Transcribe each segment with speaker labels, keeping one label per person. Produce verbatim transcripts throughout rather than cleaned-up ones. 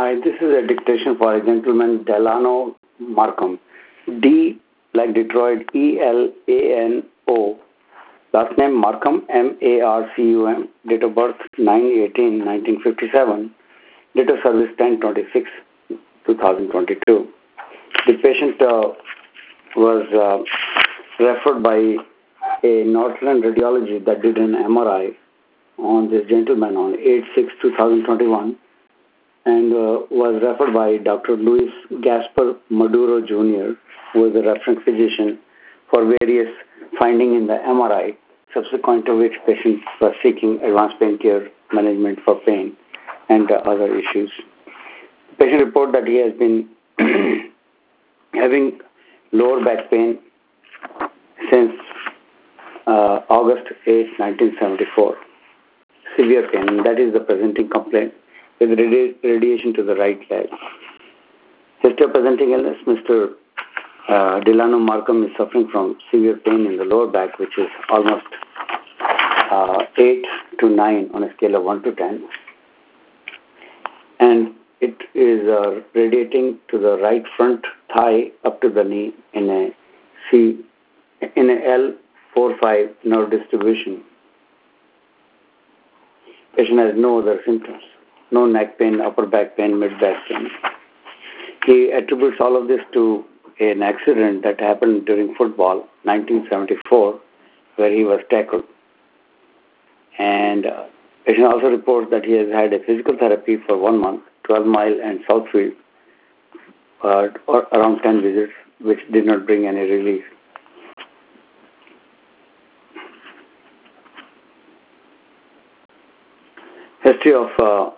Speaker 1: Hi, this is a dictation for a gentleman, Delano Markham. D like Detroit, E L A N O. Last name Markham, M A R C U M. Date of birth nine eighteen nineteen fifty-seven. Date of service ten twenty-six two thousand twenty-two. The patient uh, was uh, referred by a Northland Radiology that did an M R I on this gentleman on eight six two thousand twenty-one, and uh, was referred by Doctor Luis Gaspar Maduro Junior, who was a reference physician, for various findings in the M R I, subsequent to which patient was seeking advanced pain care management for pain and uh, other issues. The patient reported that he has been having lower back pain since uh, August eighth nineteen seventy-four. Severe pain, that is the presenting complaint, with radi- radiation to the right leg. History of presenting illness: Mister Uh, Delano Markham is suffering from severe pain in the lower back, which is almost uh, eight to nine on a scale of one to ten. And it is uh, radiating to the right front thigh up to the knee in a C, in a L four five nerve distribution. Patient has no other symptoms, no neck pain, upper back pain, mid back pain. He attributes all of this to an accident that happened during football, nineteen seventy-four, where he was tackled. And uh, patient also reports that he has had a physical therapy for one month, twelve mile and Southfield, uh, or around ten visits, which did not bring any relief. History of uh,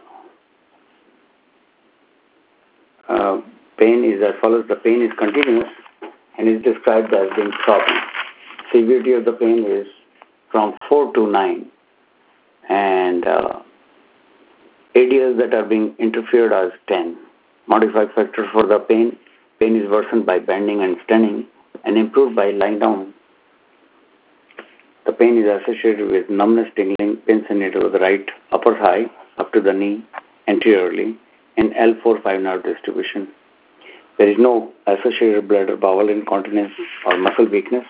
Speaker 1: uh, pain is as follows. The pain is continuous and is described as being throbbing. Severity of the pain is from four to nine, and uh, areas that are being interfered as ten. Modified factors for the pain: pain is worsened by bending and standing, and improved by lying down. The pain is associated with numbness, tingling, pain centered to the right upper thigh up to the knee anteriorly in L four five nerve distribution. There is no associated bladder, bowel incontinence, or muscle weakness.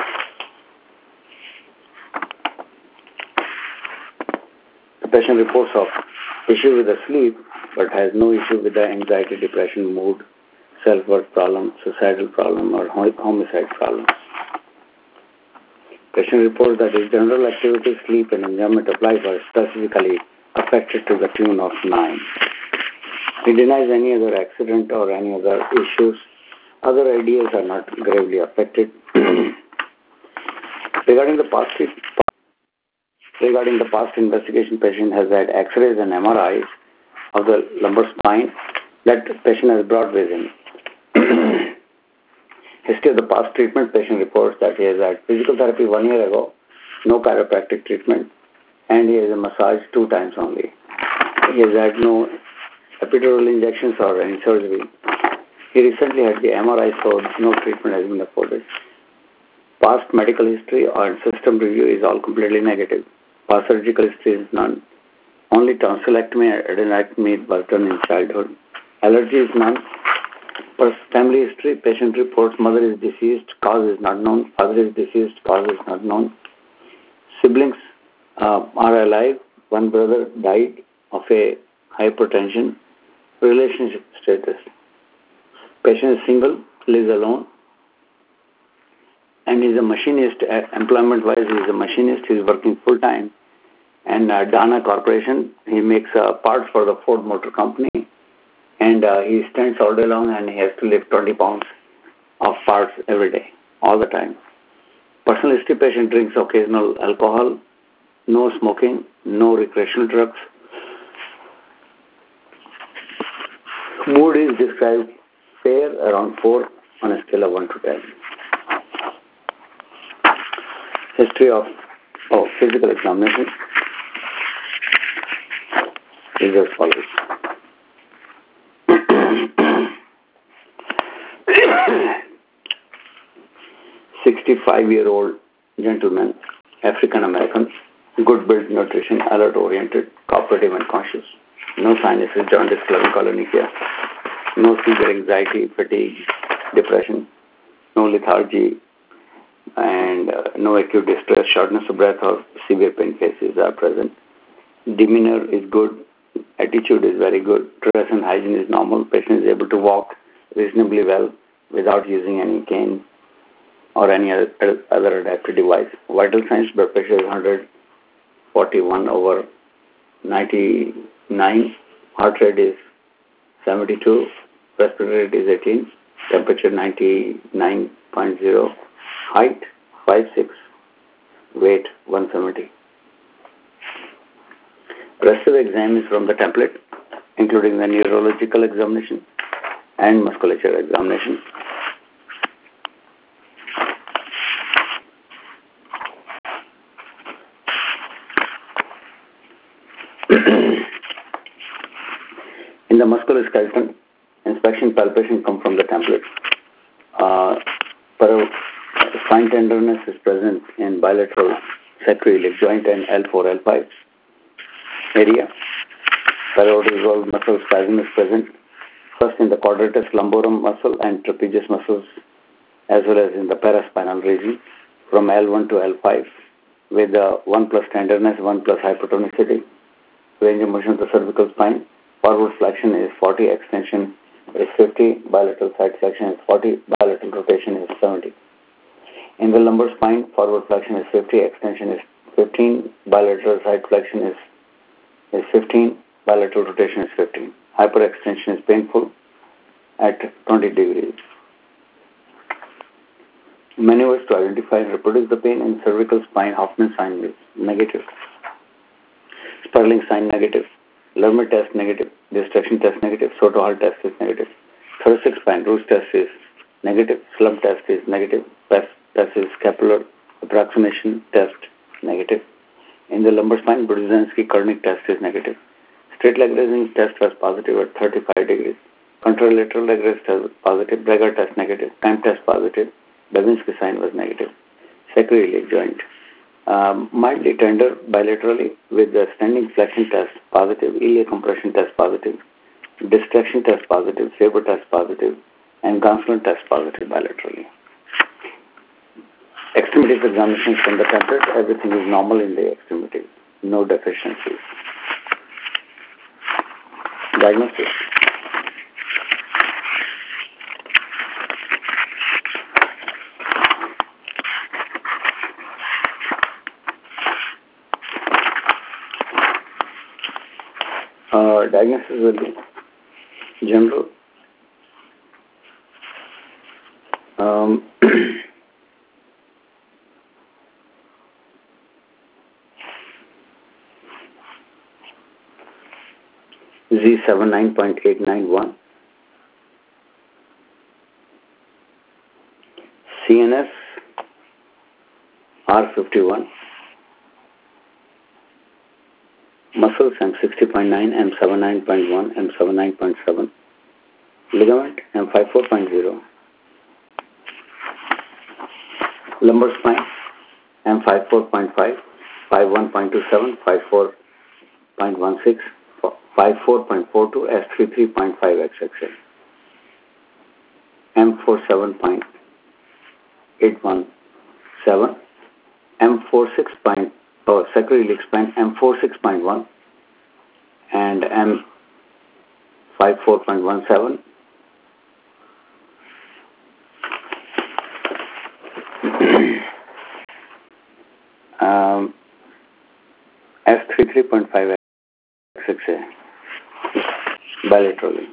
Speaker 1: The patient reports of issue with the sleep, but has no issue with the anxiety, depression, mood, self-worth problem, suicidal problem, or homicide problem. Patient reports that his general activity, sleep, and enjoyment of life are specifically affected to the tune of nine. He denies any other accident or any other issues. Other ideas are not gravely affected. Regarding the past regarding the past investigation, patient has had X-rays and M R Is of the lumbar spine that patient has brought with him. History of the past treatment: patient reports that he has had physical therapy one year ago, no chiropractic treatment, and he has a massage two times only. He has had no epidural injections or any surgery. He recently had the M R I, so no treatment has been afforded. Past medical history or system review is all completely negative. Past surgical history is none. Only tonsillectomy and adenectomy was done in childhood. Allergy is none. For family history: patient reports mother is deceased, cause is not known. Father is deceased, cause is not known. Siblings uh, are alive. One brother died of a hypertension. Relationship status: patient is single, lives alone, and is a machinist. Uh, employment-wise, he is a machinist. He is working full-time. And uh, Dana Corporation, he makes uh, parts for the Ford Motor Company. And uh, he stands all day long, and he has to lift twenty pounds of parts every day, all the time. Personal history: patient drinks occasional alcohol, no smoking, no recreational drugs. Mood is described fair, around four on a scale of one to ten. History of oh, physical examination is as follows. sixty-five-year-old gentleman, African American, good build, nutrition, alert oriented, cooperative and conscious. no sinuses, jaundice, colonychia, no severe anxiety, fatigue, depression, no lethargy, and uh, no acute distress, shortness of breath, or severe pain cases are present. Demeanor is good, attitude is very good, dress and hygiene is normal, patient is able to walk reasonably well without using any cane or any other, other adaptive device. Vital signs: blood pressure is one hundred forty-one over ninety-nine, heart rate is seventy-two, respiratory rate is eighteen, temperature ninety-nine point zero, height five six, weight one seventy. Rest of the exam is from the template, including the neurological examination and musculature examination. In the musculoskeletal, inspection, palpation come from the template. Uh, spine tenderness is present in bilateral sacroiliac joint and L four L five area. Paraortizal muscle spasm is present first in the quadratus lumborum muscle and trapezius muscles, as well as in the paraspinal region from L one to L five, with the one plus tenderness, one plus hypertonicity. Range of motion of the cervical spine: forward flexion is forty, extension is fifty, bilateral side flexion is forty, bilateral rotation is seventy. In the lumbar spine, forward flexion is fifty, extension is fifteen, bilateral side flexion is, is fifteen, bilateral rotation is fifteen. Hyperextension is painful at twenty degrees. Maneuvers to identify and reproduce the pain in cervical spine: Hoffman sign is negative, Sperling sign negative, Lerner test negative, destruction test negative, Soto-Hall test is negative. Thoracic spine, Roos test is negative, slump test is negative, passive scapular approximation test negative. In the lumbar spine, Brudzinski-Koenig test is negative. Straight leg raising test was positive at thirty-five degrees. Contralateral leg raise test positive, Breger test negative, Kemp test positive, Babinski sign was negative. Sacroiliac joint, um, mildly tender bilaterally with the standing flexion test positive, iliac compression test positive, distraction test positive, Faber test positive, and Gonsalon test positive bilaterally. Extremities examinations from the template: everything is normal in the extremities, no deficiencies. Diagnosis. Uh, diagnosis will be general. Um, Z seventy-nine point eight nine one, C N S R fifty-one, muscles M sixty point nine, M seventy-nine point one, M seventy-nine point seven, ligament M fifty-four point zero, lumbar spine M fifty-four point five, fifty-one point two seven, fifty-four point one six, fifty-four point four two, S thirty-three point five X X L, M forty-seven point eight one seven, M forty-six point oh, sacroiliac spine M forty-six point one and M fifty-four point one seven. um, S thirty-three point five X X A bilaterally.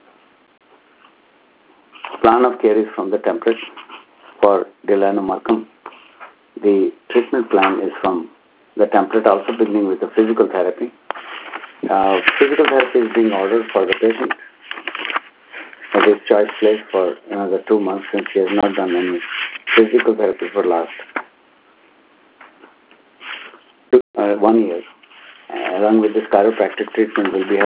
Speaker 1: Plan of care is from the template for Delano Markham. The treatment plan is from the template, also beginning with the physical therapy. Uh, physical therapy is being ordered for the patient at his choice place for another two months since he has not done any physical therapy for last two, uh, one year. Uh, along with this chiropractic treatment will be